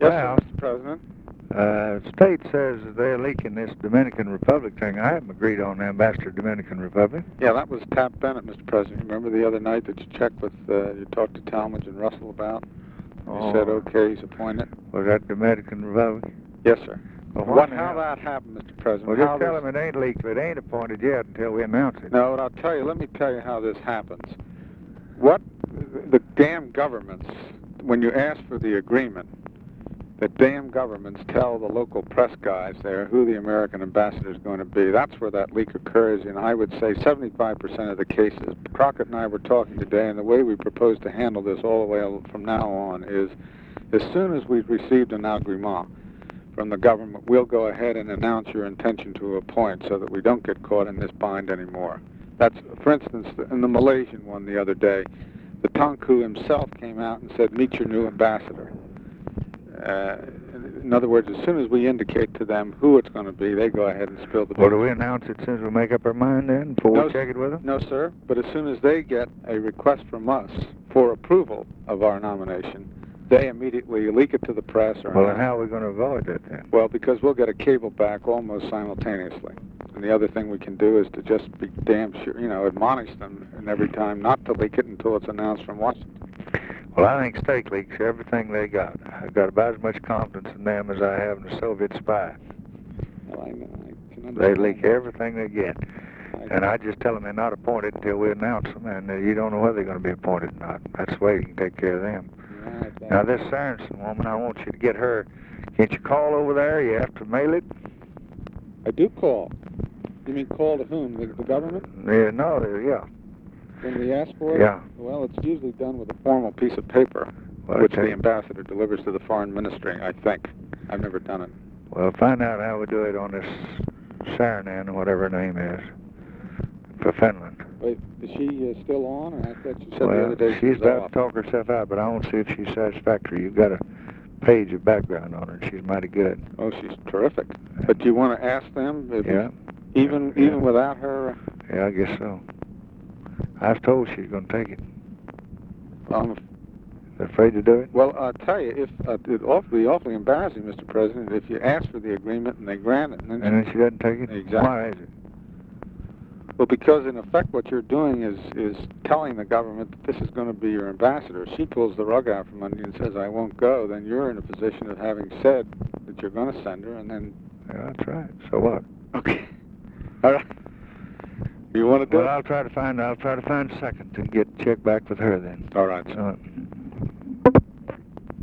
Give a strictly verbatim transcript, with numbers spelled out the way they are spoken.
Yes, Well, sir, Mister President. Uh, state says they're leaking this Dominican Republic thing. I haven't agreed on Ambassador Dominican Republic. Yeah, that was Tap Bennett, Mister President. Remember the other night that you checked with, uh, you talked to Talmadge and Russell about? He Oh. said, okay, he's appointed. Was that Dominican Republic? Yes, sir. Well, what, why how now? that happened, Mister President? Well, just how tell this... them it ain't leaked. It ain't appointed yet until we announce it. No, but I'll tell you, let me tell you how this happens. What the damn governments, when you ask for the agreement, the damn governments tell the local press guys there who the American ambassador is going to be. That's where that leak occurs in, I would say, seventy-five percent of the cases. Crockett and I were talking today, and the way we propose to handle this all the way from now on is, as soon as we've received an agreement from the government, we'll go ahead and announce your intention to appoint so that we don't get caught in this bind anymore. That's, for instance, in the Malaysian one the other day, the Tunku himself came out and said, meet your new ambassador. Uh, in other words, as soon as we indicate to them who it's going to be, they go ahead and spill the beans. Well, do we announce it as soon as we make up our mind then, before no, we check it with them? No, sir. But as soon as they get a request from us for approval of our nomination, they immediately leak it to the press. Or well, and how are we going to avoid that then? Well, because we'll get a cable back almost simultaneously. And the other thing we can do is to just be damn sure, you know, admonish them and every time not to leak it until it's announced from Washington. Well, I think State leaks everything they got. I've got about as much confidence in them as I have in the Soviet spy. Well, I, I can they leak everything they get. I and I just tell them they're not appointed until we announce them, and uh, you don't know whether they're going to be appointed or not. That's the way you can take care of them. Right, now, this Sorensen woman, I want you to get her. Can't you call over there? You have to mail it? I do call. You mean call to whom? The, the government? Yeah, no, yeah. When we ask for it? Yeah. Well, it's usually done with a formal piece of paper, well, which the ambassador delivers to the foreign ministry, I think. I've never done it. Well, find out how we do it on this Saranan, or whatever her name is, for Finland. Wait, is she uh, still on? Or I thought you said well, the other day she she's was about off. to talk herself out, but I want to see if she's satisfactory. You've got a page of background on her. She's mighty good. Oh, she's terrific. But you want to ask them? If yeah. Even yeah. even without her? Yeah, I guess so. I was told she's going to take it. Um, They're afraid to do it? Well, I'll tell you, if uh, it'd awfully, awfully embarrassing, Mister President, if you ask for the agreement and they grant it. And then, and then she doesn't take it? Exactly. Why is it? Well, because in effect what you're doing is, is telling the government that this is going to be your ambassador. If she pulls the rug out from under you and says, I won't go, then you're in a position of having said that you're going to send her, and then... Yeah, that's right. So what? Okay. All right. You want to do well, it? I'll try to find, I'll try to find a second to get check back with her then. All right. So,